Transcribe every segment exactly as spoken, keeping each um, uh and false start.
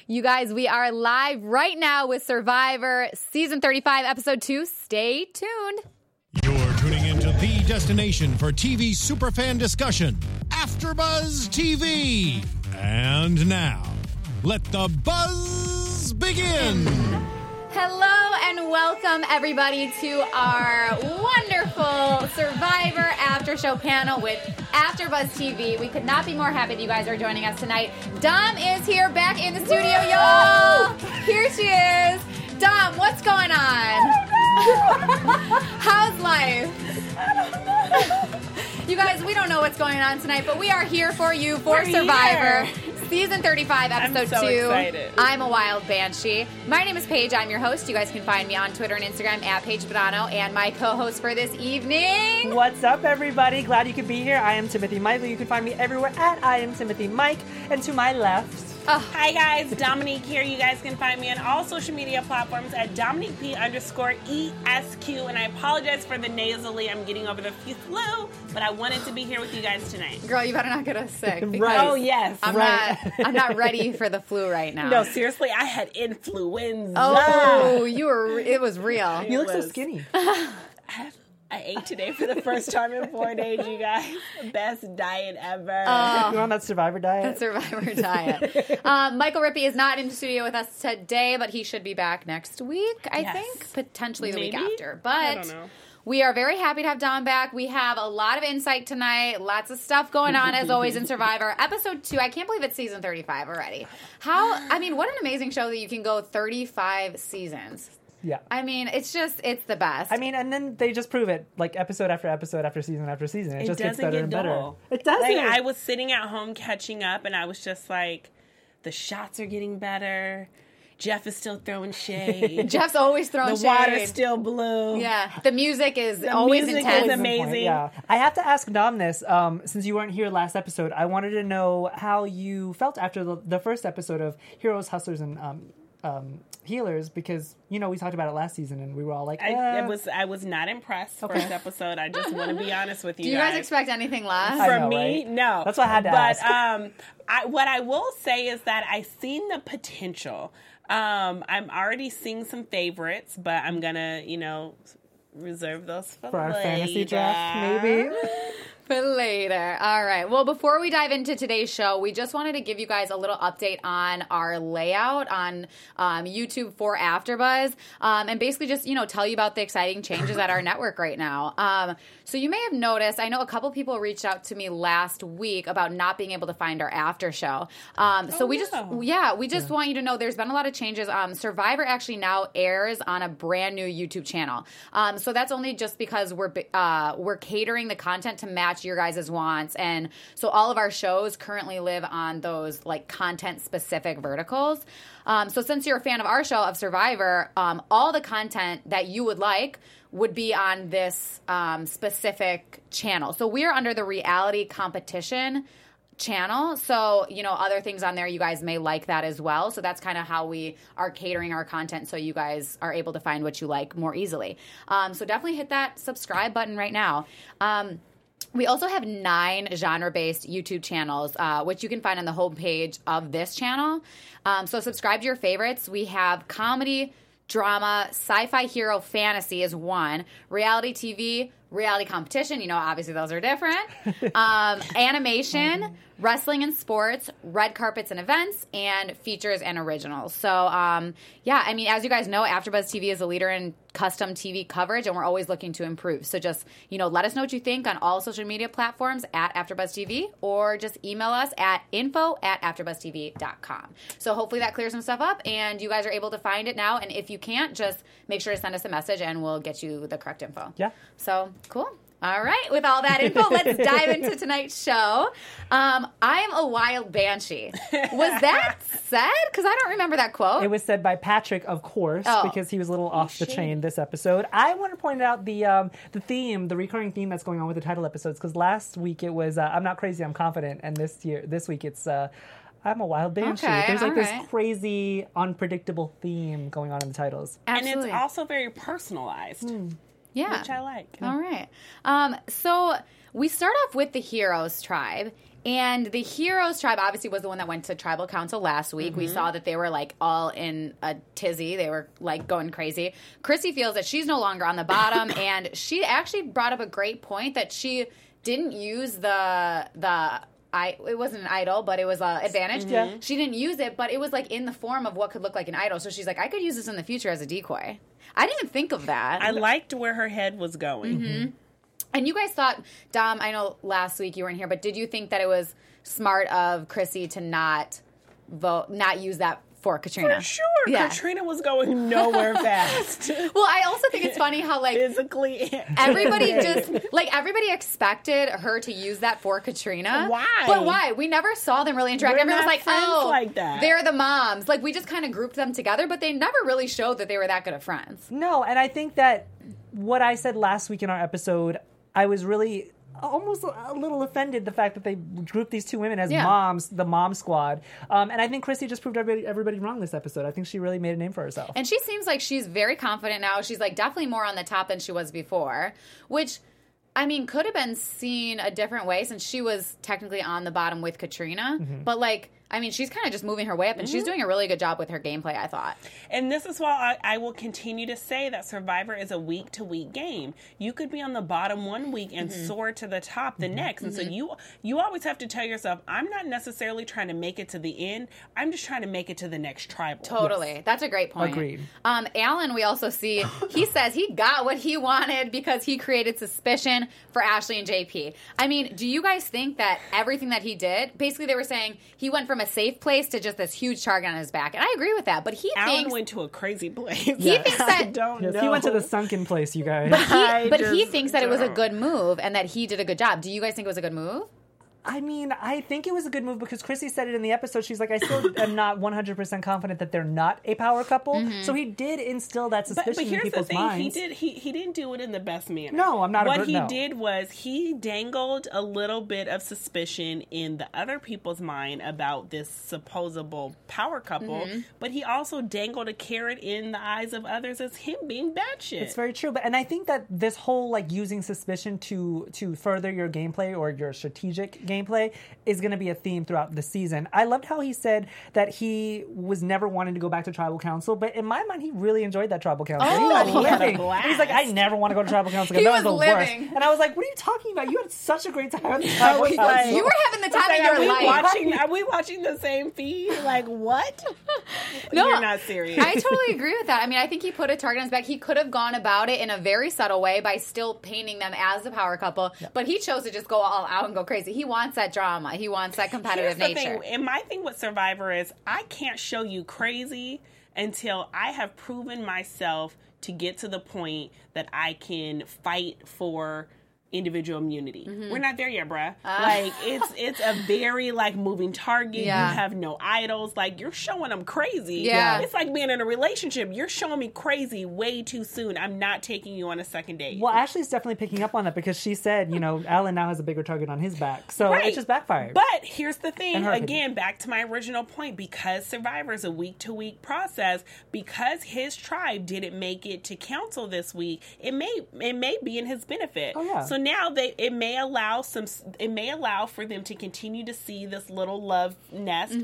You guys, we are live right now with Survivor Season thirty-five, Episode two. Stay tuned. You're tuning into the destination for T V superfan discussion, AfterBuzz T V. And now, let the buzz begin. Hello and welcome, everybody, to our wonderful Survivor After Show panel with AfterBuzz T V. We could not be more happy that you guys are joining us tonight. Dom is here, back in the studio, y'all. Here she is. Dom, what's going on? How's life? You guys, we don't know what's going on tonight, but we are here for you for We're Survivor. Here. Season thirty-five, Episode I'm so two. Excited. I'm a wild banshee. My name is Paige. I'm your host. You guys can find me on Twitter and Instagram at Paige Badano, and my co-host for this evening. What's up, everybody? Glad you could be here. I am Timothy Michael. You can find me everywhere at I am Timothy Mike. And to my left... Oh. Hi guys, Dominique here. You guys can find me on all social media platforms at Dominique P underscore E S Q. And I apologize for the nasally. I'm getting over the flu, but I wanted to be here with you guys tonight. Girl, you better not get us sick. Right. Oh yes. I'm right. not. I'm not ready for the flu right now. No, seriously, I had influenza. Oh, you were. It was real. You look so was. skinny. I, I ate today for the first time in four days, you guys. Best diet ever. Oh. You're on that Survivor diet? That Survivor diet. um, Michael Rippey is not in the studio with us today, but he should be back next week, I Yes. think. Potentially the Maybe? week after. I But don't know. we are very happy to have Dom back. We have a lot of insight tonight. Lots of stuff going on, as always, in Survivor. Episode two. I can't believe it's season thirty-five already. How, I mean, what an amazing show that you can go thirty-five seasons. Yeah. I mean, it's just, it's the best. I mean, and then they just prove it, like, episode after episode after season after season. It, It just gets doesn't better get and better. dull. It doesn't. Like, I was sitting at home catching up, and I was just like, the shots are getting better. Jeff is still throwing shade. Jeff's always throwing the shade. water's still blue. Yeah. The music is The always music is intense. amazing. Point, yeah. I have to ask Dom this. Um, since you weren't here last episode, I wanted to know how you felt after the, the first episode of Heroes, Hustlers, and um, um, Healers, because, you know, we talked about it last season, and we were all like, eh. I, it was, I was not impressed Okay. first episode. I just want to be honest with you Do you guys expect anything less? I For know, me, right? no. That's why I had to but, ask. um, I, what I will say is that I've seen the potential. Um, I'm already seeing some favorites, but I'm gonna, you know, reserve those for, For our later. fantasy draft, maybe? For later. All right. Well, before we dive into today's show, we just wanted to give you guys a little update on our layout on um, YouTube for AfterBuzz, um, and basically just, you know, tell you about the exciting changes at our network right now. Um, so you may have noticed, I know a couple people reached out to me last week about not being able to find our after show. Um, so Oh, we no. just, yeah, we just want you to know there's been a lot of changes. Um, Survivor actually now airs on a brand new YouTube channel. Um, so that's only just because we're uh, we're catering the content to match your guys' wants, and so all of our shows currently live on those like content specific verticals. Um, so since you're a fan of our show of Survivor, um, all the content that you would like would be on this um, specific channel. So we are under the reality competition channel. So, you know, other things on there, you guys may like that as well. So that's kind of how we are catering our content so you guys are able to find what you like more easily. Um, so definitely hit that subscribe button right now. Um, We also have nine genre-based YouTube channels, uh, which you can find on the homepage of this channel. Um, so subscribe to your favorites. We have comedy, drama, sci-fi, hero, fantasy is one. Reality T V, reality competition. You know, obviously those are different. Um, animation, wrestling and sports, red carpets and events, and features and originals. So, um, yeah, I mean, as you guys know, AfterBuzz T V is a leader in custom T V coverage, and we're always looking to improve. So just, you know, let us know what you think on all social media platforms at AfterBuzz T V, or just email us at info at afterbuzz t v dot com. So hopefully that clears some stuff up, and you guys are able to find it now. And if you can't, just make sure to send us a message, and we'll get you the correct info. Yeah. So, cool. All right, with all that info, let's dive into tonight's show. Um, I'm a wild banshee. Was that said? Because I don't remember that quote. It was said by Patrick, of course, Oh. because he was a little off the chain this episode. I want to point out the um, the theme, the recurring theme that's going on with the title episodes, because last week it was uh, I'm not crazy, I'm confident, and this year, this week it's uh, I'm a wild banshee. Okay, There's like all this right. crazy, unpredictable theme going on in the titles. Absolutely. And it's also very personalized, yeah. which I like. All right. Um, so we start off with the Heroes tribe, And the Heroes tribe obviously was the one that went to tribal council last week. Mm-hmm. We saw that they were like all in a tizzy. They were like going crazy. Chrissy feels that she's no longer on the bottom, and she actually brought up a great point that she didn't use the the I it wasn't an idol, but it was an advantage. Mm-hmm. Yeah. She didn't use it, but it was like in the form of what could look like an idol. So she's like, I could use this in the future as a decoy. I didn't even think of that. I liked where her head was going. Mm-hmm. And you guys thought, Dom, I know last week you weren't here, but did you think that it was smart of Chrissy to not vote, not use that for Katrina? For sure. Yeah. Katrina was going nowhere fast. Well, I also think it's funny how, like, physically, everybody just, like, everybody expected her to use that for Katrina. Why? But why? We never saw them really interact. We're Everyone was not like, friends oh, like that. they're the moms. Like, we just kind of grouped them together, but they never really showed that they were that good of friends. No, and I think that what I said last week in our episode, I was really almost a little offended the fact that they grouped these two women as Yeah. moms, the mom squad. Um, and I think Chrissy just proved everybody, everybody wrong this episode. I think she really made a name for herself. And she seems like she's very confident now. She's like definitely more on the top than she was before, which, I mean, could have been seen a different way since she was technically on the bottom with Katrina. Mm-hmm. But, like, I mean, she's kind of just moving her way up, and Mm-hmm. she's doing a really good job with her gameplay, I thought. And this is why I, I will continue to say that Survivor is a week-to-week game. You could be on the bottom one week and Mm-hmm. soar to the top the next. And so you you always have to tell yourself, I'm not necessarily trying to make it to the end. I'm just trying to make it to the next tribal. Totally. That's a great point. Agreed. Um, Alan, we also see, he says he got what he wanted because he created suspicion for Ashley and J P. I mean, do you guys think that everything that he did, basically they were saying he went from a safe place to just this huge target on his back. And I agree with that. But he Alan thinks... went to a crazy place. He thinks that... I don't Yes, know. he went to the sunken place, you guys. I He, but he just thinks that it was a don't. good move and that he did a good job. Do you guys think it was a good move? I mean, I think it was a good move because Chrissy said it in the episode. She's like, I still am not one hundred percent confident that they're not a power couple. Mm-hmm. So he did instill that But, suspicion but in here's the people's thing: minds. he did he he didn't do it in the best manner. No, I'm not a What ver- he no. did was he dangled a little bit of suspicion in the other people's mind about this supposable power couple, Mm-hmm. but he also dangled a carrot in the eyes of others as him being batshit. It's very true, but and I think that this whole like using suspicion to to further your gameplay or your strategic gameplay is going to be a theme throughout the season. I loved how he said that he was never wanting to go back to tribal council, but in my mind, he really enjoyed that tribal council. Oh, he was he had a living. blast. He's like, I never want to go to tribal council. He Again. was That was the living. worst. And I was like, what are you talking about? You had such a great time at the tribal was council. like- You were having the time Like, of are your we life. watching? Are we watching the same feed? Like what? No, You're not serious. I totally agree with that. I mean, I think he put a target on his back. He could have gone about it in a very subtle way by still painting them as the power couple, but he chose to just go all out and go crazy. He wants that drama. He wants that competitive Here's the nature. thing, and my thing with Survivor is I can't show you crazy until I have proven myself to get to the point that I can fight for individual immunity. Mm-hmm. We're not there yet, bruh. Ah. Like it's it's a very like moving target. Yeah. You have no idols. Like you're showing them crazy. Yeah. It's like being in a relationship. You're showing me crazy way too soon. I'm not taking you on a second date. Well, Ashley's definitely picking up on that because she said, you know, Alan now has a bigger target on his back. So Right. it just backfired. But here's the thing, In her again, opinion. back to my original point, because Survivor is a week-to-week process, because his tribe didn't make it to council this week, it may it may be in his benefit. Oh, yeah. So now they it may allow some it may allow for them to continue to see this little love nest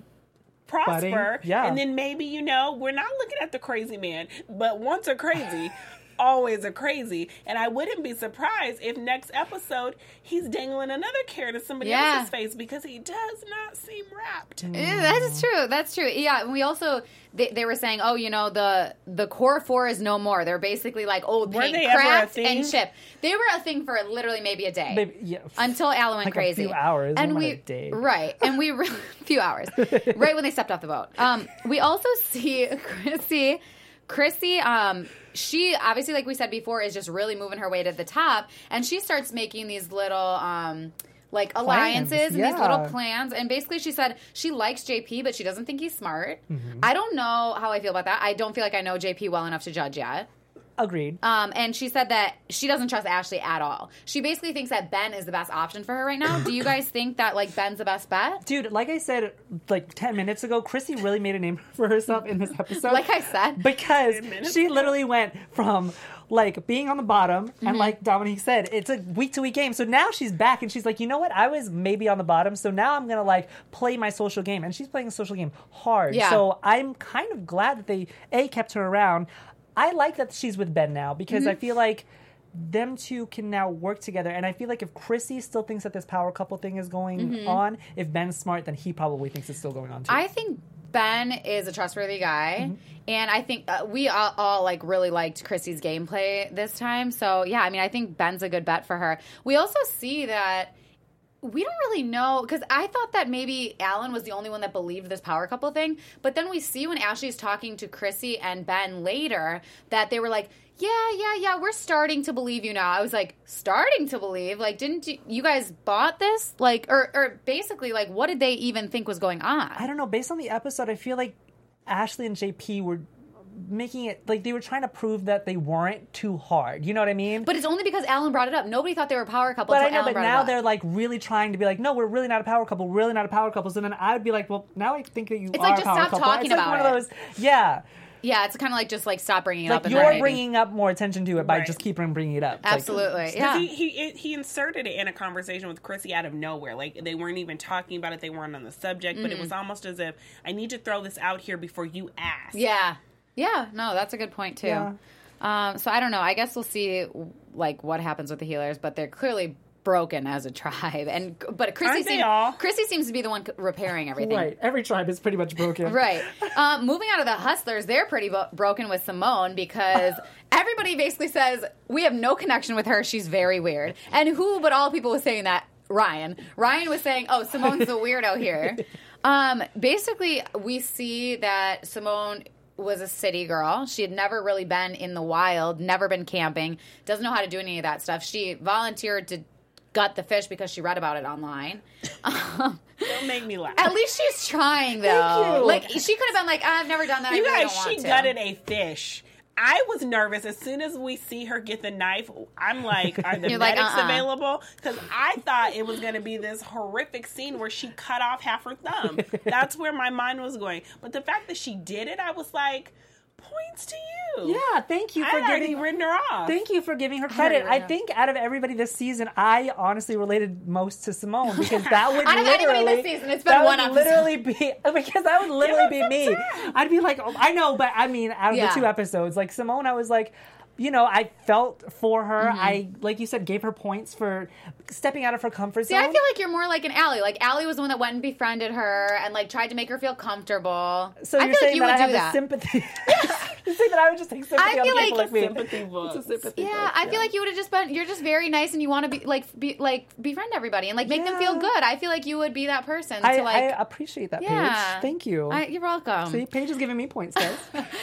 prosper, Budding. Yeah. and then maybe, you know, we're not looking at the crazy man, but once a crazy. Always a crazy, and I wouldn't be surprised if next episode he's dangling another carrot in somebody Yeah. else's face because he does not seem wrapped. Yeah, that's true. That's true. Yeah, and we also they, they were saying, oh, you know, the the core four is no more. They're basically like old Were paint, they ever a cracked thing? and chipped. They were a thing for literally maybe a day. Maybe- yeah. Until Alan went Like a crazy. few hours, and not we a day. right, and we re- few hours, right when they stepped off the boat. Um, we also see Chrissy. Chrissy, um, she obviously, like we said before, is just really moving her way to the top, and she starts making these little, um, like alliances and yeah. these little plans. And basically, she said she likes J P, but she doesn't think he's smart. Mm-hmm. I don't know how I feel about that. I don't feel like I know J P well enough to judge yet. Agreed. Um, and she said that she doesn't trust Ashley at all. She basically thinks that Ben is the best option for her right now. Do you guys think that, like, Ben's the best bet? Dude, like I said, like ten minutes ago, Chrissy really made a name for herself in this episode. Like I said. Because she literally went from, like, being on the bottom, mm-hmm. and like Dominique said, it's a week-to-week game. So now she's back, and she's like, you know what? I was maybe on the bottom, so now I'm going to, like, play my social game. And she's playing a social game hard. Yeah. So I'm kind of glad that they, A, kept her around. I like that she's with Ben now, because mm-hmm. I feel like them two can now work together. And I feel like if Chrissy still thinks that this power couple thing is going mm-hmm. on, if Ben's smart, then he probably thinks it's still going on, too. I think Ben is a trustworthy guy, mm-hmm. and I think uh, we all, all like really liked Chrissy's gameplay this time. So yeah, I mean, I think Ben's a good bet for her. We also see that we don't really know, because I thought that maybe Alan was the only one that believed this power couple thing, but then we see when Ashley's talking to Chrissy and Ben later that they were like, yeah, yeah, yeah, we're starting to believe you now. I was like, starting to believe? Like, didn't you, you guys bought this? Like, or, or basically, like, what did they even think was going on? I don't know. Based on the episode, I feel like Ashley and J P were making it, like, they were trying to prove that they weren't too hard. You know what I mean? But it's only because Alan brought it up. Nobody thought they were a power couple but until I know, Alan but brought now it up. they're, like, really trying to be like, no, we're really not a power couple. We're really not a power couple. So then I would be like, well, now I think that you it's are like, a just power stop couple. talking it's like about one it. of those, yeah. Yeah, it's kind of like just like stop bringing it like up. And you're then maybe. bringing up more attention to it by Right. just keeping bringing it up. Absolutely, Like, yeah. He, he he inserted it in a conversation with Chrissy out of nowhere. Like, they weren't even talking about it. They weren't on the subject. Mm. But it was almost as if, I need to throw this out here before you ask. Yeah. Yeah, no, that's a good point, too. Yeah. Um, so I don't know. I guess we'll see, like, what happens with the healers, but they're clearly broken as a tribe. And But Chrissy, Aren't they seem, all? Chrissy seems to be the one repairing everything. Right. Every tribe is pretty much broken. Right. Um, moving on to the Hustlers, they're pretty bo- broken with Simone because everybody basically says, we have no connection with her. She's very weird. And who but all people was saying that? Ryan. Ryan was saying, oh, Simone's the weirdo here. Um, basically, we see that Simone was a city girl. She had never really been in the wild, never been camping, doesn't know how to do any of that stuff. She volunteered to gut the fish because she read about it online. Um, Don't make me laugh. At least she's trying, though. Thank you. Like, she could have been like, I've never done that. You I really guys, don't she want to. gutted a fish. I was nervous as soon as we see her get the knife. I'm like, are the You're like, medics uh-uh. available? Because I thought it was going to be this horrific scene where she cut off half her thumb. That's where my mind was going. But the fact that she did it, I was like, points to you. Yeah, thank you I for had already giving written her off. Thank you for giving her credit. already I think out of everybody this season, I honestly related most to Simone because that would Out of anybody literally this season, it's been that one would episode. literally be because that would literally be me. I'd be like, oh, I know, but I mean, out of Yeah. the two episodes, like Simone, I was like, you know, I felt for her. Mm-hmm. I, like you said, gave her points for stepping out of her comfort See, zone. I feel like you're more like an Allie. Like, Allie was the one that went and befriended her and, like, tried to make her feel comfortable. so I you're feel saying like you that would I do have that. a sympathy. You're saying that I would just take sympathy I on feel people like like me. sympathy vote. It's a sympathy Yeah, vote, I feel like you would have just been. You're just very nice, and you want to be like, be like, befriend everybody and like make them feel Yeah. good. I feel like you would be that person I, to like. I appreciate that, yeah, Paige. Thank you. I, you're welcome. See, Paige is giving me points, guys.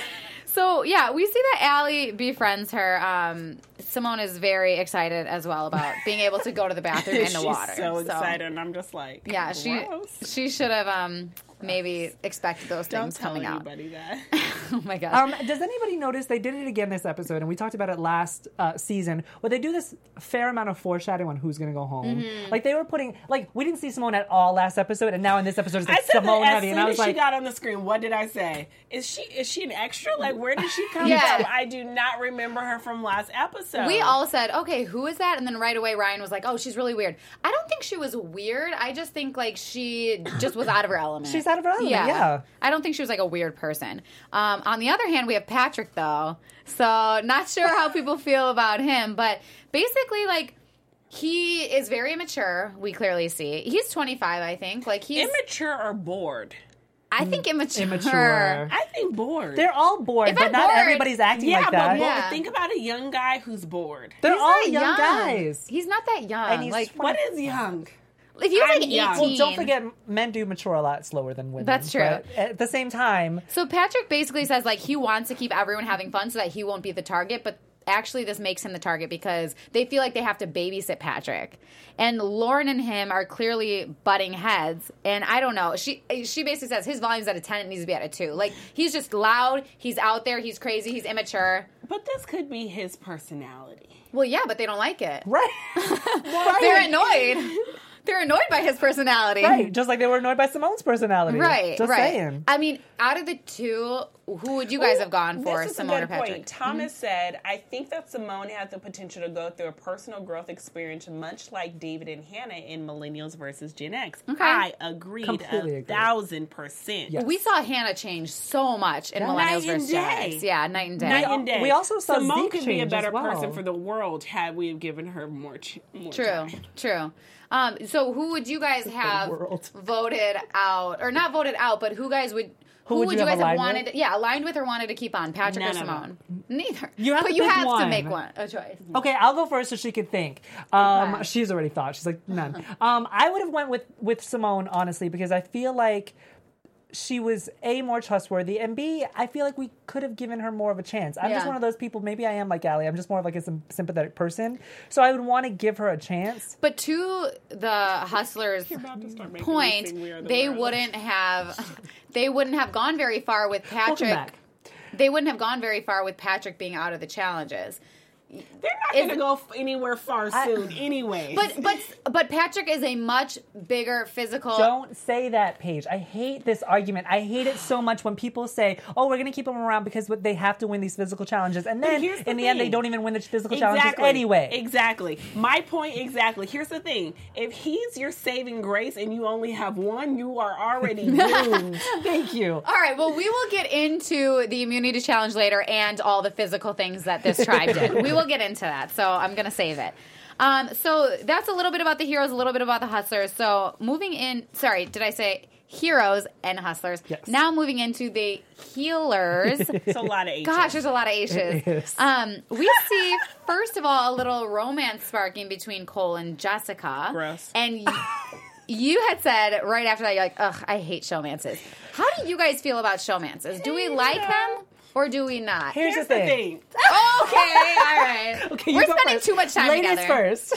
So yeah, we see that Allie befriends her. Um, Simone is very excited as well about being able to go to the bathroom in the She's water. so excited, and I'm just like, Yeah, she gross. she should have um maybe expected those Don't things tell coming out. anybody that. Oh my gosh. Um, does anybody notice they did it again this episode, and we talked about it last uh, season, where they do this fair amount of foreshadowing on who's going to go home. Mm-hmm. Like they were putting, like we didn't see Simone at all last episode, and now in this episode it's I like said Simone that as heavy, soon and I as was she like, got on the screen, what did I say? Is she is she an extra? Like, where did she come Yeah. from? I do not remember her from last episode. We all said, okay, who is that? And then right away Ryan was like, oh, she's really weird. I don't think she was weird. I just think like she just was out of her element. She's out of her element, yeah. I don't think she was like a weird person. Um, on the other hand, we have Patrick though. So not sure how people feel about him, but basically like he is very immature. We clearly see. He's twenty-five, I think. Like he's immature or bored? I think immature. immature. I think bored. They're all bored, If but I'm not bored- everybody's acting yeah, like that. but bored. Yeah. Think about a young guy who's bored. They're He's all not young, guys. He's not that young. And he's like What is young? if you're I'm like young. eighteen. Well, don't forget, men do mature a lot slower than women. That's true. But at the same time, So Patrick basically says like he wants to keep everyone having fun so that he won't be the target, but actually this makes him the target because they feel like they have to babysit Patrick. And Lauren and him are clearly butting heads, and I don't know. She she basically says his volume's at a ten, it needs to be at a two. Like he's just loud, he's out there, he's crazy, he's immature. But this could be his personality. Well, yeah, but they don't like it. Right. They're annoyed. They're annoyed by his personality. Right. Just like they were annoyed by Simone's personality. Right. Just right. saying. I mean, out of the two, who would you guys Ooh, have gone for, this is Simone a good or Patrick? Point. Thomas mm-hmm. said, I think that Simone has the potential to go through a personal growth experience much like David and Hannah in Millennials versus Gen X. Okay. I agreed Completely a agree. thousand percent. Yes. We saw Hannah change so much in Yeah. Millennials Night versus and Gen day. X. Yeah, night and day. Night and day. We also saw Simone Zeke could be a change better as well. person for the world had we have given her more, ch- more True, time. true. Um, so who would you guys have world. voted out, or not voted out, but who guys would... Who, Who would, would you you guys have have aligned wanted? with? Yeah, aligned with or wanted to keep on, Patrick None or of Simone? Neither. You have but to you pick have to one. make one a choice. Okay, I'll go first so she could think. Um, Okay. She's already thought. She's like, none. Um, I would have went with, with Simone, honestly, because I feel like she was, A, more trustworthy, and B, I feel like we could have given her more of a chance. I'm just Yeah. one of those people, maybe I am like Allie, I'm just more of like a sym- sympathetic person, so I would want to give her a chance. But to the Hustlers' About to start making me point, sing We Are the they World. wouldn't have they wouldn't have gone very far with Welcome Patrick. back. They wouldn't have gone very far with Patrick being out of the challenges. They're not Is- going to go f- anywhere far soon anyway. But but but Patrick is a much bigger physical. Don't say that, Paige. I hate this argument. I hate it so much when people say, oh, we're going to keep them around because they have to win these physical challenges. And then, here's the in the end, they thing. don't even win the physical challenges anyway. Exactly. My point exactly. Here's the thing. If he's your saving grace and you only have one, you are already doomed. Thank you. All right, well, we will get into the immunity challenge later and all the physical things that this tribe did. We will get into that, so I'm going to save it. Um, so that's a little bit about the heroes, a little bit about the hustlers. So moving in, sorry, did I say heroes and hustlers? Yes. Now moving into the healers. It's a lot of H's. Gosh, there's a lot of H's. It is. Um, we see, first of all, a little romance sparking between Cole and Jessica. Gross. And you, you had said right after that, you're like, ugh, I hate showmances. How do you guys feel about showmances? Do we like them or do we not? Here's, Here's the the thing. thing. Okay, all right. Okay, We're you go spending first. too much time Ladies together. first.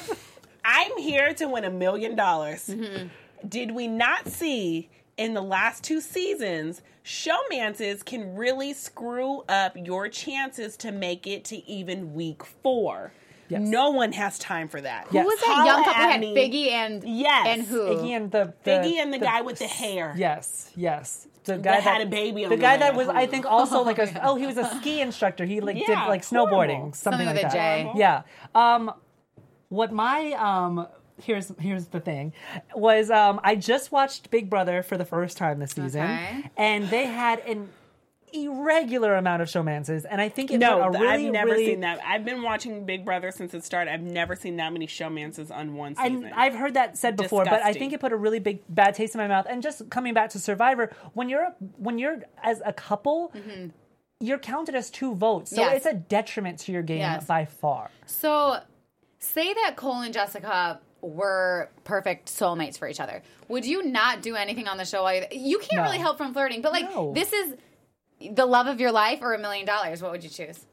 I'm here to win a million dollars. Mm-hmm. Did we not see in the last two seasons, showmances can really screw up your chances to make it to even week four? Yes. No one has time for that. Yes. Who was that Holla young couple at had me. Figgy and Yes. and who? Iggy and the, the Figgy and the, guy with the hair. Yes, yes. The guy had a baby on the the guy way. that was, I think, also like a. Oh, he was a ski instructor. He like did Yeah, like horrible. snowboarding, something, Something like with a that. J. Yeah. Um, what my um. Here's here's the thing, was um I just watched Big Brother for the first time this season, Okay. and they had an irregular amount of showmances, and I think it No, put a really I've never really, seen that. I've been watching Big Brother since it started. I've never seen that many showmances on one season. And I've heard that said before, but I Disgusting. think it put a really big bad taste in my mouth. And just coming back to Survivor, when you're a, when you're as a couple, you're counted as two votes, so Yes. it's a detriment to your game Yes. by far. So, say that Cole and Jessica were perfect soulmates for each other. Would you not do anything on the show? While you, you can't No. really help from flirting, but like No. this is the love of your life or a million dollars. What would you choose?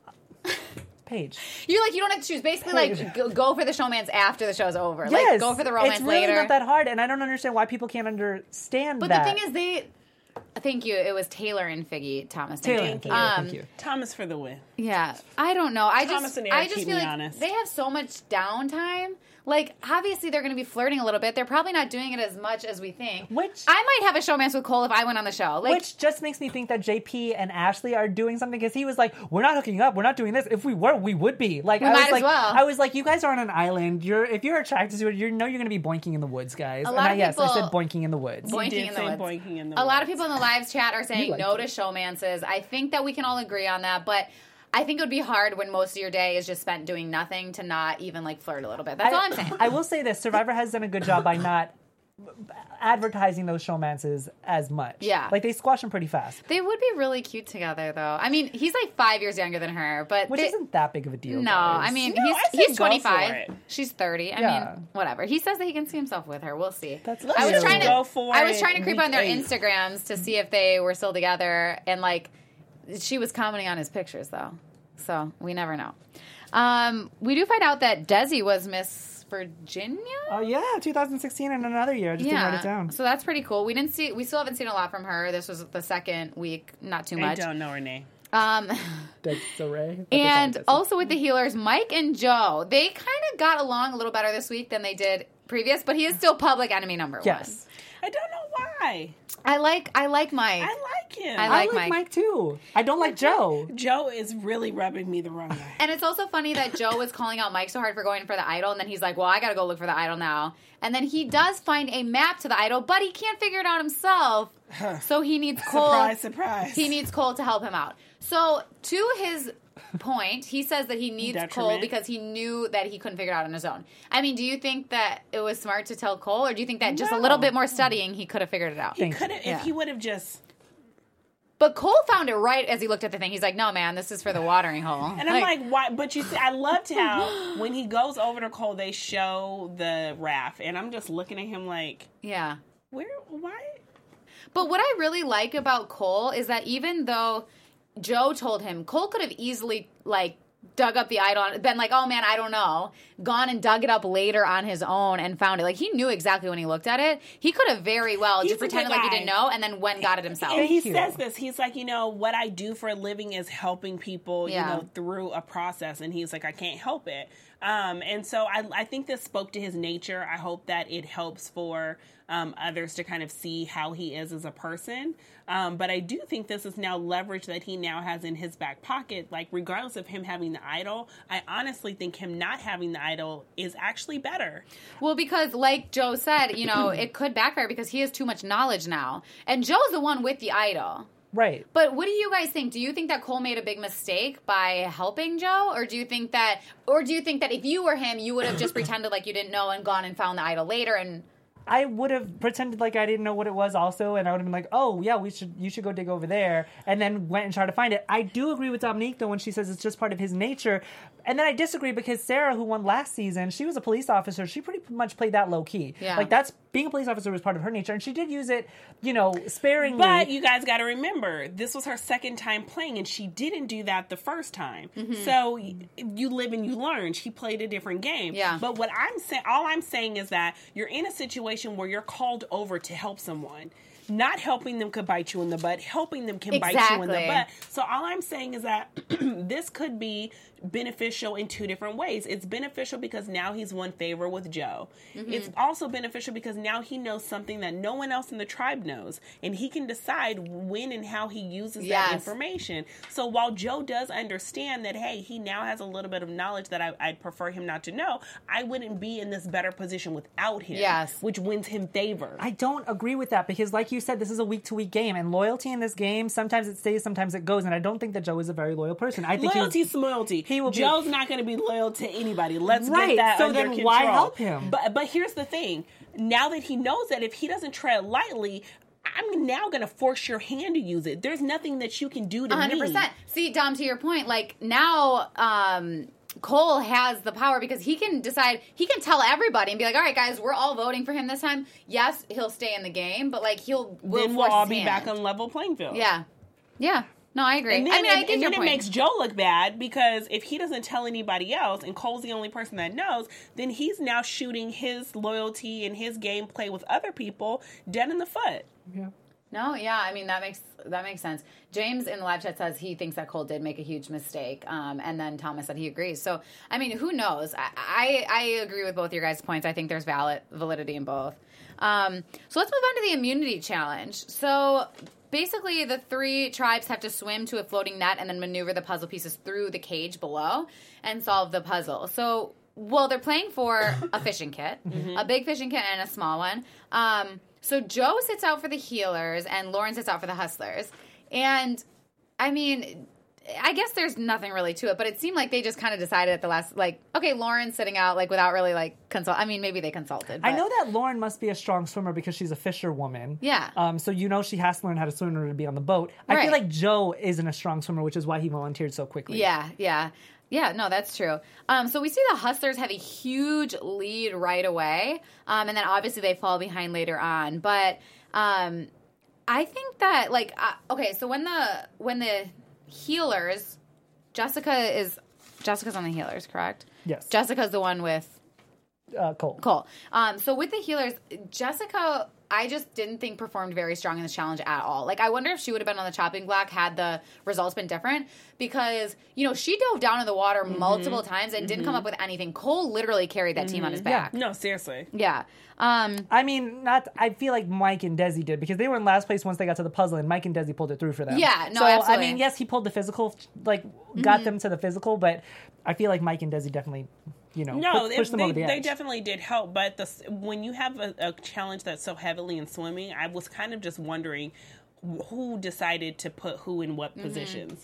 Paige, You're like you don't have to choose. Basically, like go, go for the showmance after the show's over. yes, Like go for the romance it's really later. not that hard, and I don't understand why people can't understand but that. the thing is, they. Thank you. It was Taylor and Figgy Thomas. Thank Taylor, you. thank you, Um, thank you. Thomas for the win. Yeah, I don't know. I Thomas just, and Eric I just keep feel me like honest. they have so much downtime. Like, obviously, they're going to be flirting a little bit. They're probably not doing it as much as we think. Which- I might have a showmance with Cole if I went on the show. Like, Which just makes me think that J P and Ashley are doing something, because he was like, "We're not hooking up. We're not doing this. If we were, we would be." Like, We I might was as like, well. I was like, "You guys are on an island. You're if you're attracted to it, you know you're going to be boinking in the woods, guys." A and lot I, of yes, I people- said boinking in the woods. boinking did in the say woods. boinking in the a lot of woods. people in the lives chat are saying liked no it. to showmances. I think that we can all agree on that, but I think it would be hard when most of your day is just spent doing nothing to not even like flirt a little bit. That's I, all I'm saying. I will say this: Survivor has done a good job by not advertising those showmances as much. Yeah. like they squash them pretty fast, They would be really cute together, though. I mean, he's like five years younger than her, but which they- isn't that big of a deal. No, guys. I mean No, he's I say he's go for twenty-five. it. She's thirty. I Yeah. mean, whatever. He says that he can see himself with her. We'll see. That's I was cute. trying to Go for I was it trying to creep week on their eight. Instagrams to see if they were still together, and like she was commenting on his pictures though, so we never know. Um, we do find out that Desi was Miss Virginia. Oh yeah, two thousand sixteen and another year. I just didn't write it down. So that's pretty cool. We didn't see. We still haven't seen a lot from her. This was the second week. Not too I much. don't know her name. Um, Desiree. and also with the healers, Mike and Joe, they kind of got along a little better this week than they did previous, but he is still public enemy number one. Yes. I don't know why. I like I like Mike. I like him. I I like like Mike. Mike. too. I don't like Joe. Joe is really rubbing me the wrong way. And it's also funny that Joe was calling out Mike so hard for going for the idol, and then he's like, well, I gotta go look for the idol now. And then he does find a map to the idol, but he can't figure it out himself. So he needs Cole. Surprise, surprise. He needs Cole to help him out. So to his point, he says that he needs Detriment. Cole because he knew that he couldn't figure it out on his own. I mean, do you think that it was smart to tell Cole, or do you think that just a No. little bit more studying, he could have figured it out? He could have, Yeah. if he would have just... But Cole found it right as he looked at the thing. He's like, no, man, this is for the watering hole. And I'm like, why? But you see, I loved how when he goes over to Cole, they show the raft. And I'm just looking at him like, yeah. where, why? But what I really like about Cole is that even though Joe told him, Cole could have easily, like, dug up the idol, been like, oh man, I don't know, gone and dug it up later on his own and found it. Like, he knew exactly when he looked at it. He could have very well He's just a good pretended like he guy. didn't know and then went and got it himself. And he you. says this. He's like, you know, what I do for a living is helping people, Yeah. you know, through a process. And he's like, I can't help it. Um, and so I, I think this spoke to his nature. I hope that it helps for um, others to kind of see how he is as a person. Um, but I do think this is now leverage that he now has in his back pocket. Like, regardless of him having the idol, I honestly think him not having the idol is actually better. Well, because like Joe said, you know, it could backfire because he has too much knowledge now. And Joe's the one with the idol. Right. But what do you guys think? Do you think that Cole made a big mistake by helping Joe? Or do you think that or do you think that if you were him, you would have just pretended like you didn't know and gone and found the idol later and I would have pretended like I didn't know what it was also, and I would have been like, oh, yeah, we should, you should go dig over there, and then went and tried to find it. I do agree with Dominique, though, when she says it's just part of his nature. And then I disagree because Sarah, who won last season, she was a police officer. She pretty much played that low-key. Yeah. Like, that's, being a police officer was part of her nature, and she did use it, you know, sparingly. But you guys got to remember, this was her second time playing, and she didn't do that the first time. Mm-hmm. So y- you live and you learn. She played a different game. Yeah. But what I'm saying, all I'm saying is that you're in a situation where you're called over to help someone. Not helping them could bite you in the butt. Helping them can bite you in the Exactly. butt. So all I'm saying is that this could be beneficial in two different ways. It's beneficial because now he's won favor with Joe. Mm-hmm. It's also beneficial because now he knows something that no one else in the tribe knows. And he can decide when and how he uses Yes. that information. So while Joe does understand that, hey, he now has a little bit of knowledge that I, I'd prefer him not to know, I wouldn't be in this better position without him. Yes. Which wins him favor. I don't agree with that because, like you said, this is a week-to-week game, and loyalty in this game, sometimes it stays, sometimes it goes, and I don't think that Joe is a very loyal person. I think Loyalty, he's, loyalty. he will be- Joe's not going to be loyal to anybody. Let's Right, get that so under then control. why help him? But but here's the thing. Now that he knows that if he doesn't tread lightly, I'm now going to force your hand to use it. There's nothing that you can do to one hundred percent. me. See, Dom, to your point, like now um, Cole has the power because he can decide, he can tell everybody and be like, all right, guys, we're all voting for him this time. Yes, he'll stay in the game, but like he'll we'll Then we'll force all his be hand. back on level playing field. Yeah. Yeah. No, I agree. And then, I mean, I and, get and your then it point. makes Joe look bad because if he doesn't tell anybody else and Cole's the only person that knows, then he's now shooting his loyalty and his gameplay with other people dead in the foot. Yeah. No, yeah, I mean that makes that makes sense. James in the live chat says he thinks that Cole did make a huge mistake, um, and then Thomas said he agrees. So, I mean, who knows? I, I I agree with both your guys' points. I think there's valid validity in both. Um, so let's move on to the immunity challenge. So basically, the three tribes have to swim to a floating net and then maneuver the puzzle pieces through the cage below and solve the puzzle. So, well, they're playing for a fishing kit, mm-hmm. a big fishing kit and a small one. Um, so Joe sits out for the healers and Lauren sits out for the hustlers. And, I mean, I guess there's nothing really to it, but it seemed like they just kind of decided at the last, like, okay, Lauren's sitting out, like, without really, like, consult. I mean, maybe they consulted. But. I know that Lauren must be a strong swimmer because she's a fisherwoman. Yeah. Um. So you know she has to learn how to swim in order to be on the boat. I Right. feel like Joe isn't a strong swimmer, which is why he volunteered so quickly. Yeah, yeah. Yeah, no, that's true. Um, so we see the Hustlers have a huge lead right away, um, and then obviously they fall behind later on. But um, I think that, like, uh, okay, so when the when the healers, Jessica is Jessica's on the healers, correct? Yes. Jessica's the one with Uh, Cole. Cole. Um, so with the healers, Jessica, I just didn't think performed very strong in this challenge at all. Like, I wonder if she would have been on the chopping block had the results been different, because, you know, she dove down in the water mm-hmm. multiple times and mm-hmm. didn't come up with anything. Cole literally carried that mm-hmm. team on his back. Yeah. No, seriously. Yeah. Um, I mean, not. I feel like Mike and Desi did, because they were in last place once they got to the puzzle, and Mike and Desi pulled it through for them. Yeah, no, so, absolutely. I mean, yes, he pulled the physical, like, got mm-hmm. them to the physical, but I feel like Mike and Desi definitely, you know, no, push, push them they, over the edge. They definitely did help, but the, when you have a, a challenge that's so heavily in swimming, I was kind of just wondering who decided to put who in what mm-hmm. positions.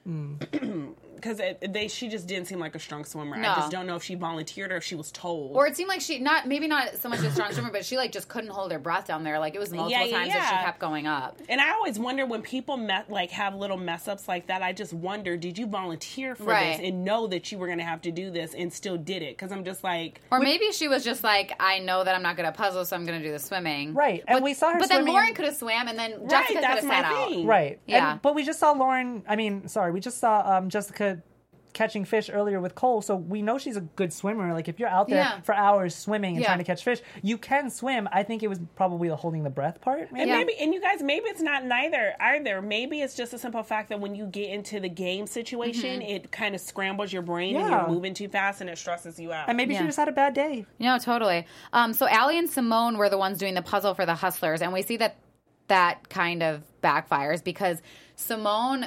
Because mm. they she just didn't seem like a strong swimmer. No. I just don't know if she volunteered or if she was told. Or it seemed like she, not maybe not so much a strong swimmer, but she like just couldn't hold her breath down there. Like, it was multiple yeah, yeah, times yeah. that she kept going up. And I always wonder when people met, like have little mess ups like that, I just wonder, did you volunteer for right. this and know that you were going to have to do this and still did it? Because I'm just like... Or we, maybe she was just like, I know that I'm not good at puzzles, so I'm going to do the swimming. Right. And but, we saw her But swimming then Lauren in... could have swam, and then right, Jessica could have sat thing. out. Right. Yeah. And, but we just saw Lauren, I mean, sorry, we just saw um, Jessica catching fish earlier with Cole, so we know she's a good swimmer. Like, if you're out there yeah. for hours swimming and yeah. trying to catch fish, you can swim. I think it was probably the holding the breath part. Maybe. And yeah. maybe, and you guys, maybe it's not neither either. Maybe it's just a simple fact that when you get into the game situation, mm-hmm. it kind of scrambles your brain yeah. and you're moving too fast and it stresses you out. And maybe yeah. she just had a bad day. No, totally. Um, so Allie and Simone were the ones doing the puzzle for the Hustlers, and we see that that kind of backfires because Simone...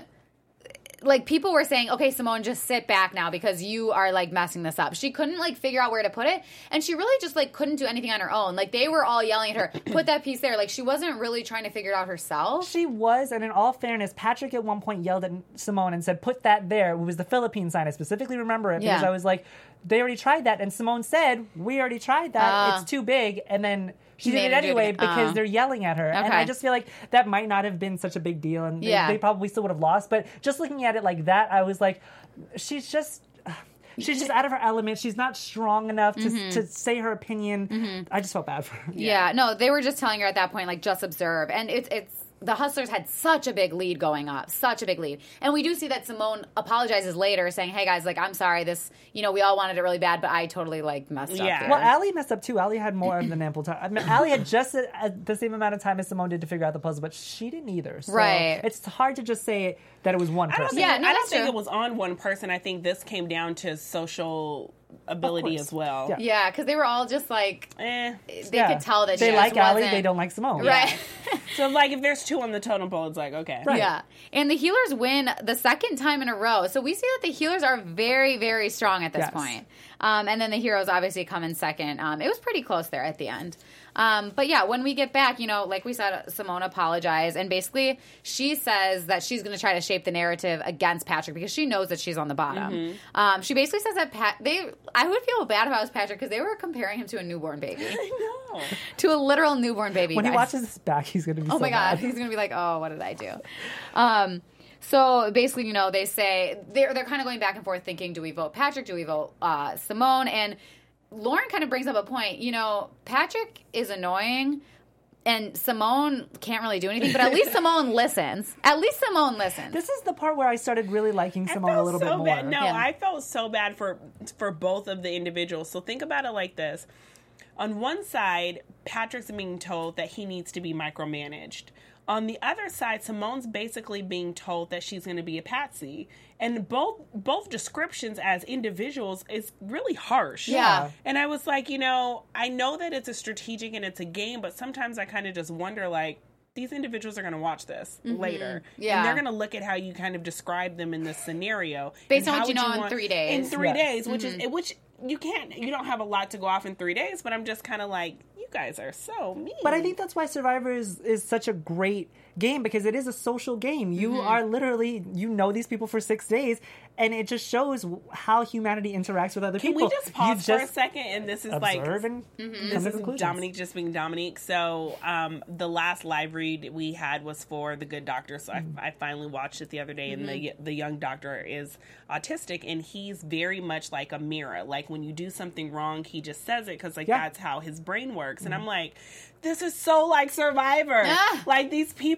Like, people were saying, okay, Simone, just sit back now because you are, like, messing this up. She couldn't, like, figure out where to put it. And she really just, like, couldn't do anything on her own. Like, they were all yelling at her, put that piece there. Like, she wasn't really trying to figure it out herself. She was, and in all fairness, Patrick at one point yelled at Simone and said, put that there. It was the Philippine sign. I specifically remember it because yeah. I was like, they already tried that. And Simone said, we already tried that. Uh, it's too big. And then... She did it anyway it because uh, they're yelling at her. Okay. And I just feel like that might not have been such a big deal. And they, yeah. they probably still would have lost. But just looking at it like that, I was like, she's just... She's just out of her element. She's not strong enough to mm-hmm. to say her opinion. Mm-hmm. I just felt bad for her. Yeah. yeah, no, they were just telling her at that point, like, just observe. And it's it's... The Hustlers had such a big lead going up, such a big lead. And we do see that Simone apologizes later saying, hey guys, like, I'm sorry, this, you know, we all wanted it really bad, but I totally, like, messed yeah. up here. Well, Allie messed up too. Allie had more than ample time. I mean, Allie had just a, a, the same amount of time as Simone did to figure out the puzzle, but she didn't either. So right. It's hard to just say that it was one person. I don't think, yeah, no, I don't think true. it was on one person. I think this came down to social ability as well. Yeah, because yeah, they were all just like, eh. they yeah. could tell that they she like just Allie, wasn't... they don't like Simone. Right. Yeah. So, like, if there's two on the totem pole, it's like, okay. Right. Yeah. And the Healers win the second time in a row. So we see that the Healers are very, very strong at this yes. point. Um, and then the Heroes obviously come in second. Um, it was pretty close there at the end. Um, but yeah, when we get back, you know, like we said, Simone apologized. And basically, she says that she's going to try to shape the narrative against Patrick because she knows that she's on the bottom. Mm-hmm. Um, she basically says that Pat, they, I would feel bad if I was Patrick because they were comparing him to a newborn baby. I know. To a literal newborn baby. When guys. he watches this back, he's going to be oh so my God. mad. He's going to be like, oh, what did I do? Um, So basically, you know, they say they're they're kind of going back and forth, thinking, do we vote Patrick? Do we vote uh, Simone? And Lauren kind of brings up a point. You know, Patrick is annoying, and Simone can't really do anything. But at least Simone listens. At least Simone listens. This is the part where I started really liking Simone a little so bit more. Bad. No, yeah. I felt so bad for for both of the individuals. So think about it like this. On one side, Patrick's being told that he needs to be micromanaged. On the other side, Simone's basically being told that she's going to be a patsy. And both both descriptions as individuals is really harsh. Yeah. And I was like, you know, I know that it's a strategic and it's a game, but sometimes I kind of just wonder, like, these individuals are going to watch this mm-hmm. later. Yeah. And they're going to look at how you kind of describe them in this scenario. Based on how what you know you in want, three days. In three yes. days, which mm-hmm. is, which you can't, you don't have a lot to go off in three days, but I'm just kind of like, you guys are so mean. But I think that's why Survivor is, is such a great game, because it is a social game. You mm-hmm. are literally, you know these people for six days, and it just shows how humanity interacts with other Can people. Can we just pause you for just a second? And this is observe like, and mm-hmm. come this to is Dominique just being Dominique. So um, the last live read we had was for The Good Doctor. So mm-hmm. I, I finally watched it the other day, and mm-hmm. the the young doctor is autistic, and he's very much like a mirror. Like when you do something wrong, he just says it because like yeah. that's how his brain works. Mm-hmm. And I'm like, this is so like Survivor. Yeah. Like these people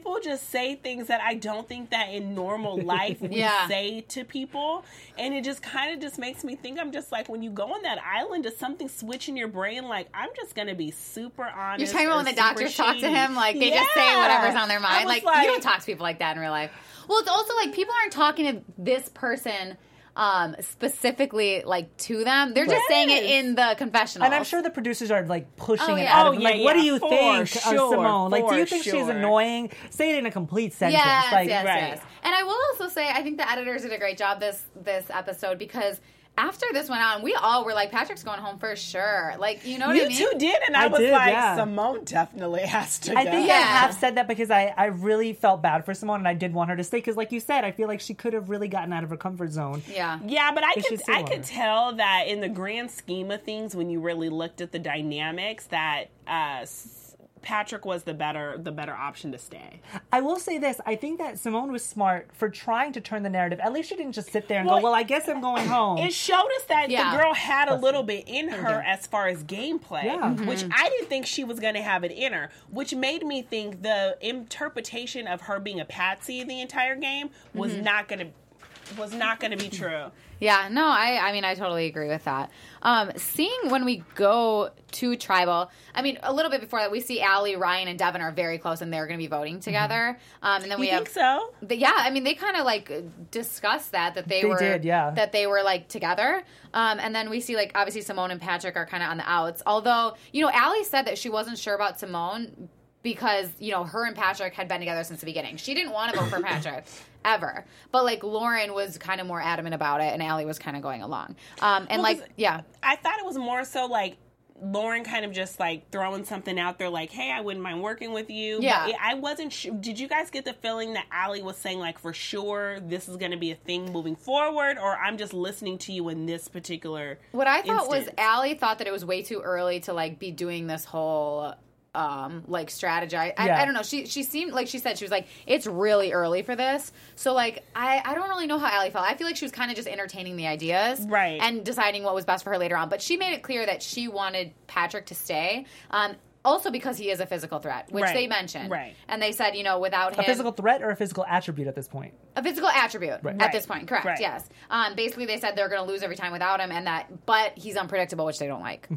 people just say things that I don't think that in normal life we Yeah. say to people. And it just kind of just makes me think, I'm just like, when you go on that island, does something switch in your brain? Like, I'm just going to be super honest. You're talking about or when the super doctors talk to shady. him, like they Yeah. just say whatever's on their I mind. was Like, like- you don't talk to people like that in real life. Well, it's also like people aren't talking to this person um, specifically like to them. They're just Yes. saying it in the confessional. And I'm sure the producers are like pushing Oh, it yeah. out Oh, of them. yeah, Like, what do yeah, you for think sure, of Simone? Like, do you for think she's sure. annoying? Say it in a complete sentence. Yes, like, yes, right. yes. And I will also say, I think the editors did a great job this this episode because after this went on, we all were like, Patrick's going home for sure. Like, you know what You I mean? two did, and I, I was did, like, yeah. Simone definitely has to I go. think Yeah. I have said that because I, I really felt bad for Simone and I did want her to stay because, like you said, I feel like she could have really gotten out of her comfort zone. Yeah. Yeah, but I They could should still I want could her. tell that in the grand scheme of things, when you really looked at the dynamics, that uh, S- Patrick was the better the better option to stay. I will say this. I think that Simone was smart for trying to turn the narrative. At least she didn't just sit there and Well, go, well, I guess I'm going home. It showed us that Yeah. the girl had a little bit in her as far as gameplay, Yeah. which I didn't think she was going to have it in her, which made me think the interpretation of her being a patsy the entire game was not going to was not going to be true. Yeah, no, I I mean, I totally agree with that. Um, seeing when we go to Tribal, I mean, a little bit before that, we see Allie, Ryan, and Devin are very close, and they're going to be voting together. Um, and then we You have think so? the, yeah, I mean, they kind of like discussed that that they, They were did, yeah. that they were like together. Um, and then we see like obviously Simone and Patrick are kind of on the outs. Although you know, Allie said that she wasn't sure about Simone because you know her and Patrick had been together since the beginning. She didn't want to vote for Patrick ever, but like Lauren was kind of more adamant about it, and Allie was kind of going along. Um, and Well, like 'cause yeah. I thought it was more so like Lauren kind of just like throwing something out there like, hey, I wouldn't mind working with you. Yeah. But it, I wasn't sure. Did you guys get the feeling that Allie was saying like for sure this is going to be a thing moving forward, or I'm just listening to you in this particular What I thought was instance? Allie thought that it was way too early to like be doing this whole um like strategize. I, Yeah. I don't know. She she seemed like she said she was like it's really early for this. So like I I don't really know how Allie felt. I feel like she was kind of just entertaining the ideas, Right. and deciding what was best for her later on. But she made it clear that she wanted Patrick to stay. Um. Also because he is a physical threat, which Right. they mentioned. Right. And they said, you know, without him... a physical threat or a physical attribute at this point? A physical attribute Right. at Right. this point, correct? Right. Yes. Um, basically, they said they're going to lose every time without him, and that, but he's unpredictable, which they don't like.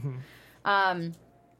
Um,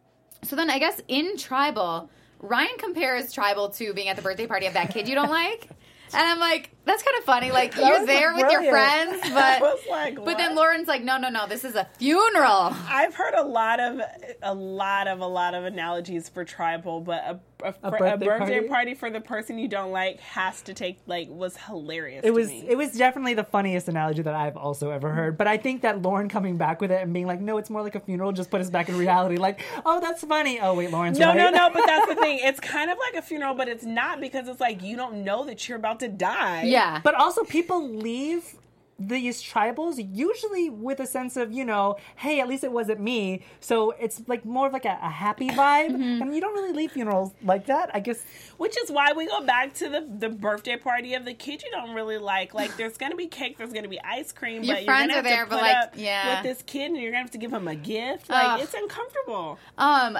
so then, I guess in Tribal, Ryan compares Tribal to being at the birthday party of that kid you don't like, and I'm like, that's kind of funny. Like you're was there with your brilliant. friends, I but was like, but then what? Lauren's like, no, no, no, this is a funeral. I've heard a lot of a lot of a lot of analogies for Tribal, but a, a, A fr- a birthday birthday, party? party? for the person you don't like has to take like was hilarious. It to was me. it was definitely the funniest analogy that I've also ever heard. But I think that Lauren coming back with it and being like, no, it's more like a funeral, just put us back in reality. Like, oh, that's funny. Oh, wait, Lauren's No, right. no, no, but that's the thing. It's kind of like a funeral, but it's not because it's like you don't know that you're about to die. Yeah. But also, people leave these tribals usually with a sense of, you know, hey, at least it wasn't me. So it's like more of like a, a happy vibe. Mm-hmm. And you don't really leave funerals like that, I guess. Which is why we go back to the, the birthday party of the kid you don't really like. Like, there's going to be cake, there's going to be ice cream, Your but friends you're are going to there, have to but, put like, up yeah. with this kid, and you're going to have to give him a gift. Like, Ugh. it's uncomfortable. Um,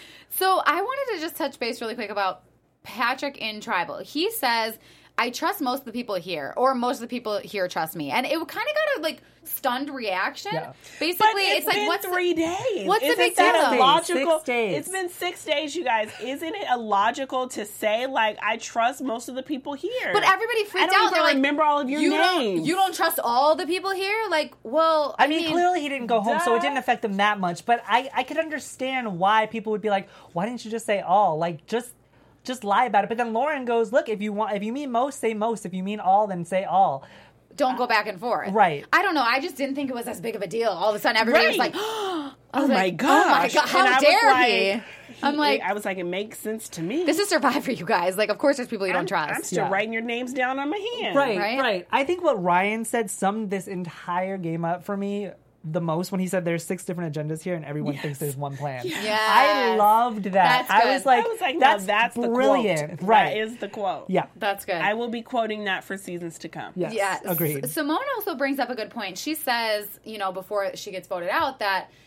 so I wanted to just touch base really quick about Patrick in Tribal. He says, I trust most of the people here, or most of the people here trust me. And it kind of got a, like, stunned reaction. Yeah. Basically, But it's, it's like, been what's three the, days. what's the Isn't big that deal? a Six logical? days. Six days. It's been six days, you guys. Isn't it illogical to say like I trust most of the people here? But everybody freaked I don't out. even They're like, remember all of your you names. Don't, you don't trust all the people here? Like, well, I, I mean, clearly he didn't go home, so it duh. didn't affect them that much. But I, I could understand why people would be like, why didn't you just say all? Like, just just lie about it. But then Lauren goes, look, if you want, if you mean most, say most. If you mean all, then say all. don't go back and forth. Right. I don't know. I just didn't think it was as big of a deal. All of a sudden, everybody was Right. like, oh, Oh my like, oh my gosh. God, And how I was dare like, he? I'm like, I was like, it makes sense to me. this is Survivor, you guys. Like, of course, there's people you don't I'm, trust. I'm still Yeah. writing your names down on my hand. Right, Right? right, I think what Ryan said summed this entire game up for me the most when he said there's six different agendas here and everyone thinks there's one plan. Yes. I loved that. That's I good. was like, I was like, that's, no, that's brilliant. the quote. Right. That is the quote. yeah. That's good. I will be quoting that for seasons to come. Yes. Yeah, Agreed. S- Simone also brings up a good point. She says, you know, before she gets voted out, that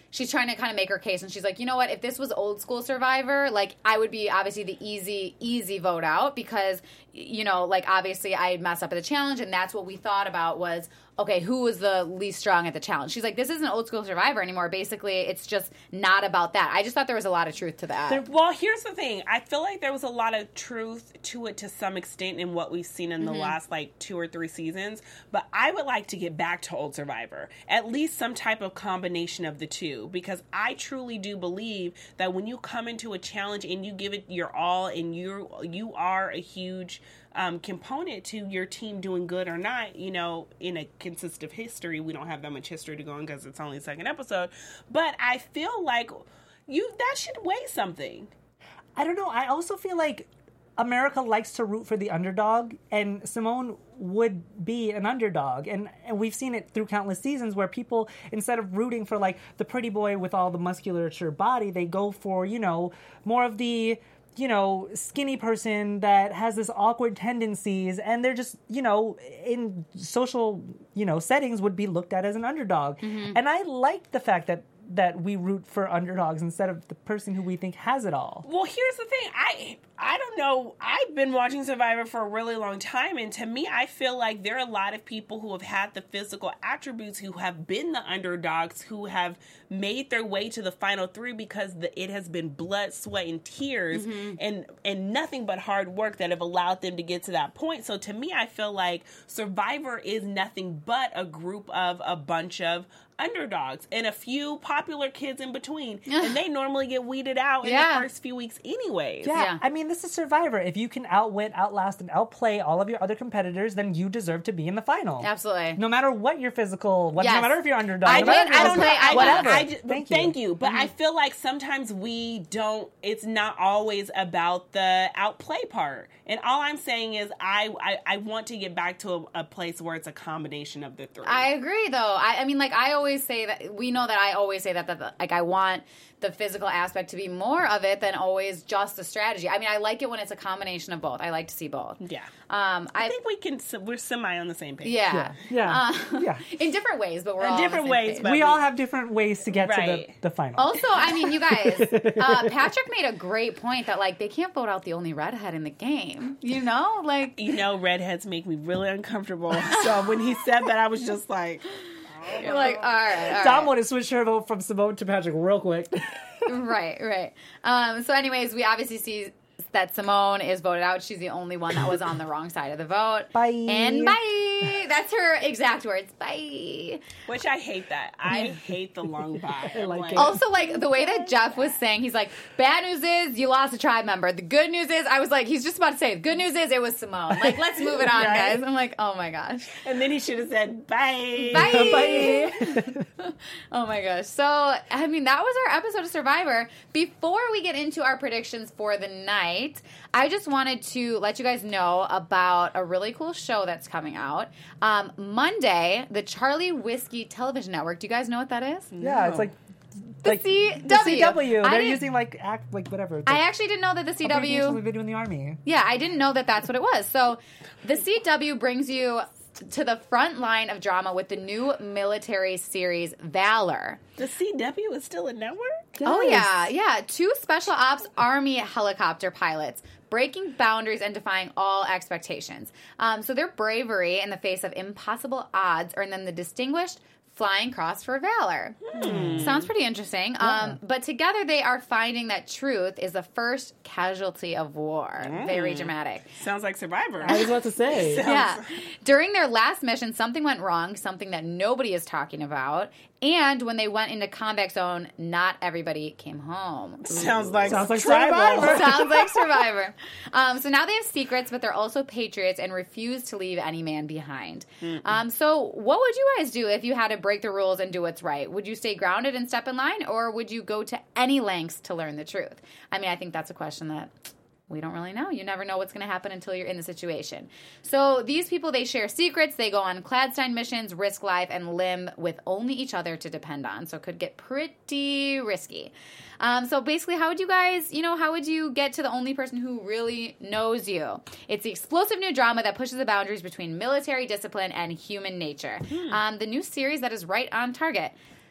she's trying to kind of make her case, and she's like, you know what? If this was old school Survivor, like I would be obviously the easy, easy vote out because, you know, like obviously I messed up at the challenge, and that's what we thought about was, okay, who was the least strong at the challenge? She's like, this isn't old school Survivor anymore. Basically, it's just not about that. I just thought there was a lot of truth to that. There, well, here's the thing. I feel like there was a lot of truth to it to some extent in what we've seen in the Mm-hmm. last like two or three seasons. But I would like to get back to old Survivor, at least some type of combination of the two, because I truly do believe that when you come into a challenge and you give it your all, and you you are a huge Um, component to your team doing good or not, you know, in a consistent history. We don't have that much history to go on because it's only the second episode. But I feel like you that should weigh something. I don't know. I also feel like America likes to root for the underdog, and Simone would be an underdog. And, and we've seen it through countless seasons where people, instead of rooting for, like, the pretty boy with all the musculature body, they go for, you know, more of the, you know, skinny person that has this awkward tendencies, and they're just, you know, in social, you know, settings would be looked at as an underdog. Mm-hmm. And I like the fact that that we root for underdogs instead of the person who we think has it all. Well, here's the thing. I I don't know. I've been watching Survivor for a really long time, and to me, I feel like there are a lot of people who have had the physical attributes, who have been the underdogs, who have made their way to the final three because the, it has been blood, sweat, and tears, mm-hmm. and and nothing but hard work that have allowed them to get to that point. So to me, I feel like Survivor is nothing but a group of a bunch of underdogs and a few popular kids in between, and they normally get weeded out in yeah. the first few weeks anyways. Yeah. Yeah. I mean, this is Survivor. If you can outwit, outlast, and outplay all of your other competitors, then you deserve to be in the final. Absolutely. No matter what your physical, what, Yes. no matter if you're underdog, I, no did, matter if you're I don't know. muscle- I, whatever. I, just, thank, thank you. you. But Mm-hmm. I feel like sometimes we don't, it's not always about the outplay part. And all I'm saying is I, I, I want to get back to a, a place where it's a combination of the three. I agree, though. I, I mean, like, I always say that, we know that I always say that, that, that, like, I want the physical aspect to be more of it than always just the strategy. I mean, I like it when it's a combination of both. I like to see both. Yeah. Um, I, I, think we can, we're semi on the same page. yeah. Yeah. Uh, Yeah. In different ways, but we're In all on the different same ways, page. but- We all have different ways to get to Right. the, the final. Also, I mean, you guys, uh, Patrick made a great point that, like, they can't vote out the only redhead in the game. You know? Like, You know, redheads make me really uncomfortable. So when he said that, I was just like... you're like, all right, all right. Dom wanted to switch her vote from Simone to Patrick real quick. Right, right. Um, so anyways, we obviously see that Simone is voted out. She's the only one that was on the wrong side of the vote. Bye. And bye. That's her exact words. Bye. Which I hate that. I hate the long bye. I like it. Also, like, the way that Jeff was saying, he's like, bad news is you lost a tribe member. The good news is, I was like, he's just about to say, the good news is it was Simone. Like, let's move it on, Right. guys. I'm like, oh my gosh. And then he should have said, bye. Bye. Bye. Oh my gosh. So, I mean, that was our episode of Survivor. Before we get into our predictions for the night, I just wanted to let you guys know about a really cool show that's coming out. Um, Monday, the Charlie Whiskey Television Network. Do you guys know what that is? Yeah, it's like The like C the W. C W. I They're didn't- using like act like whatever. It's I like actually didn't know that the abbreviations C we've been doing in the army. Yeah, I didn't know that that's what it was. So the C W brings you to the front line of drama with the new military series Valor. The C W is still a network? Oh, yeah. Yeah. Two special ops Army helicopter pilots breaking boundaries and defying all expectations. Um, so their bravery in the face of impossible odds earned them the distinguished Flying Cross for Valor. Hmm. Sounds pretty interesting. Yeah. Um, but together they are finding that truth is the first casualty of war. Mm. Very dramatic. Sounds like Survivor. I was about to say. Yeah. During their last mission, something went wrong, something that nobody is talking about. And when they went into combat zone, not everybody came home. Sounds like Sounds like Survivor. Survivor. Sounds like Survivor. Um, so now they have secrets, but they're also patriots and refuse to leave any man behind. Um, so what would you guys do if you had to break the rules and do what's right? Would you stay grounded and step in line, or would you go to any lengths to learn the truth? I mean, I think that's a question that we don't really know. You never know what's going to happen until you're in the situation. So these people, they share secrets. They go on clandestine missions, risk life and limb with only each other to depend on. So it could get pretty risky. Um, so basically, how would you guys, you know, how would you get to the only person who really knows you? It's the explosive new drama that pushes the boundaries between military discipline and human nature. Hmm. Um, the new series that is right on target.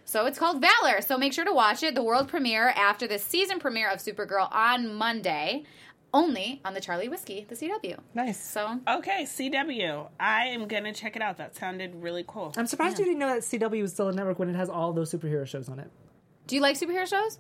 So it's called Valor. So make sure to watch it. The world premiere after the season premiere of Supergirl on Monday. Only on the Charlie Whiskey, the C W. Nice. So Okay, C W. I am going to check it out. That sounded really cool. I'm surprised you didn't know that C W was still a network when it has all those superhero shows on it. do you like superhero shows?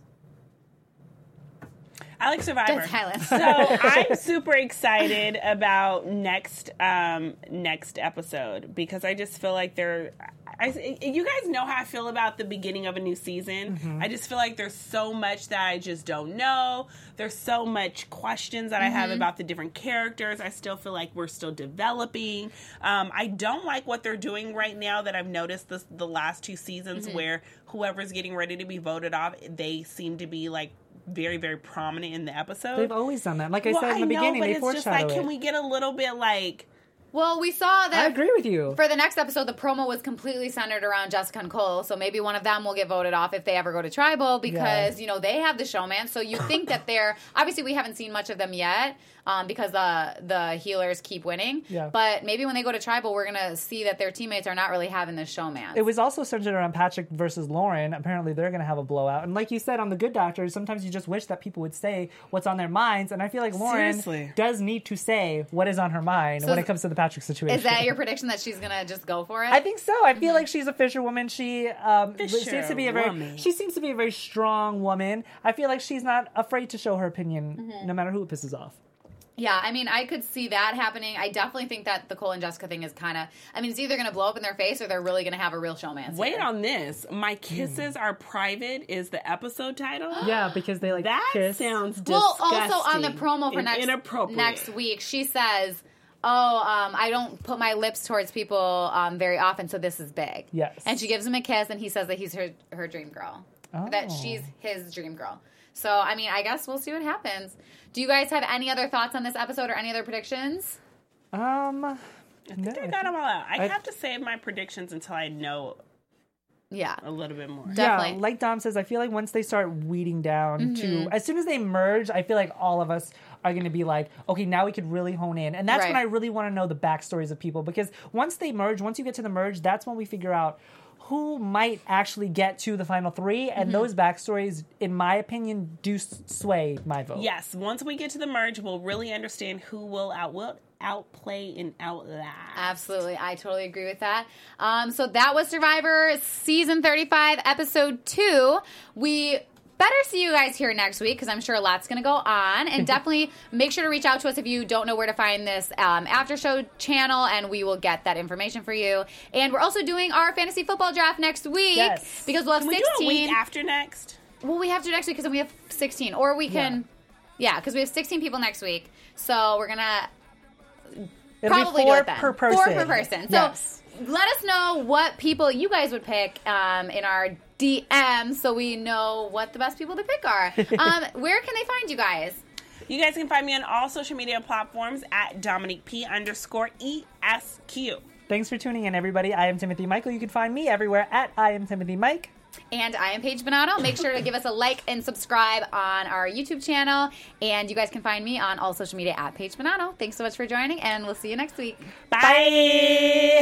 I like Survivor. Dead silence. So I'm super excited about next um, next episode because I just feel like they're. I, you guys know how I feel about the beginning of a new season. Mm-hmm. I just feel like there's so much that I just don't know. There's so much questions that mm-hmm. I have about the different characters. I still feel like we're still developing. Um, I don't like what they're doing right now that I've noticed this, the last two seasons mm-hmm. where whoever's getting ready to be voted off, they seem to be like very, very prominent in the episode. They've always done that. Like I well, said in the I know, beginning, but they it's foreshadow just like, it. can we get a little bit like... Well, we saw that. I agree with you. For the next episode, the promo was completely centered around Jessica and Cole, so maybe one of them will get voted off if they ever go to Tribal because, yeah. you know, they have the showman. So you think that they're... Obviously, we haven't seen much of them yet um, because the the healers keep winning. Yeah. But maybe when they go to Tribal, we're going to see that their teammates are not really having the showman. It was also centered around Patrick versus Lauren. Apparently, they're going to have a blowout. And like you said on The Good Doctor, sometimes you just wish that people would say what's on their minds. And I feel like Lauren Seriously. does need to say what is on her mind so when it comes to the Patrick situation. Is that your prediction that she's gonna just go for it? I think so. I feel mm-hmm. like she's a fisherwoman. She um, Fisher seems to be a very woman. she seems to be a very strong woman. I feel like she's not afraid to show her opinion, mm-hmm. no matter who it pisses off. Yeah, I mean, I could see that happening. I definitely think that the Cole and Jessica thing is kind of... I mean, it's either going to blow up in their face or they're really going to have a real showman. Wait on this. My Kisses mm. Are Private is the episode title? Yeah, because they like that kiss. sounds disgusting. Well, also on the promo for next, inappropriate. next week, she says... Oh, um, I don't put my lips towards people um, very often, so this is big. Yes. And she gives him a kiss, and he says that he's her, her dream girl. Oh. That she's his dream girl. So, I mean, I guess we'll see what happens. Do you guys have any other thoughts on this episode or any other predictions? Um, I think no, I got them all out. I, I have to save my predictions until I know yeah, a little bit more. Definitely. Yeah, like Dom says, I feel like once they start weeding down mm-hmm. to... As soon as they merge, I feel like all of us are going to be like, okay, now we could really hone in. And that's right. when I really want to know the backstories of people. Because once they merge, once you get to the merge, that's when we figure out who might actually get to the final three. And mm-hmm. those backstories, in my opinion, do sway my vote. Yes, once we get to the merge, we'll really understand who will outwill. outplay and outlast. Absolutely. I totally agree with that. Um, so that was Survivor Season thirty-five, Episode two. We better see you guys here next week because I'm sure a lot's going to go on. And definitely make sure to reach out to us if you don't know where to find this um, after show channel, and we will get that information for you. And we're also doing our fantasy football draft next week yes. because we'll have can we sixteen. Do a week after next? Well, we have to next week because we have sixteen. Or we can, yeah, because yeah, we have sixteen people next week. So we're going to... It'll Probably be four do it then. per person. Four per person. So yes. let us know what people you guys would pick um, in our D Ms so we know what the best people to pick are. Um, where can they find you guys? You guys can find me on all social media platforms at Dominique P underscore E S Q. Thanks for tuning in, everybody. I am Timothy Michael. You can find me everywhere at I am Timothy Mike. And I am Paige Bonato. Make sure to give us a like and subscribe on our YouTube channel. And you guys can find me on all social media at Paige Bonato. Thanks so much for joining, and we'll see you next week. Bye.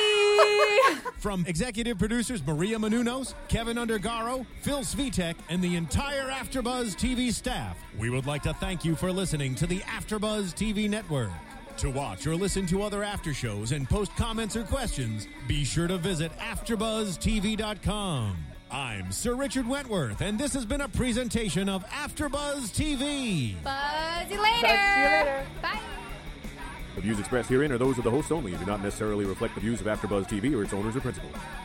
Bye. From executive producers Maria Menounos, Kevin Undergaro, Phil Svitek, and the entire AfterBuzz T V staff, we would like to thank you for listening to the AfterBuzz T V network. To watch or listen to other after shows and post comments or questions, be sure to visit after buzz T V dot com. I'm Sir Richard Wentworth, and this has been a presentation of AfterBuzz T V. Buzz you later. Buzz you later. Bye. The views expressed herein are those of the hosts only and do not necessarily reflect the views of AfterBuzz T V or its owners or principals.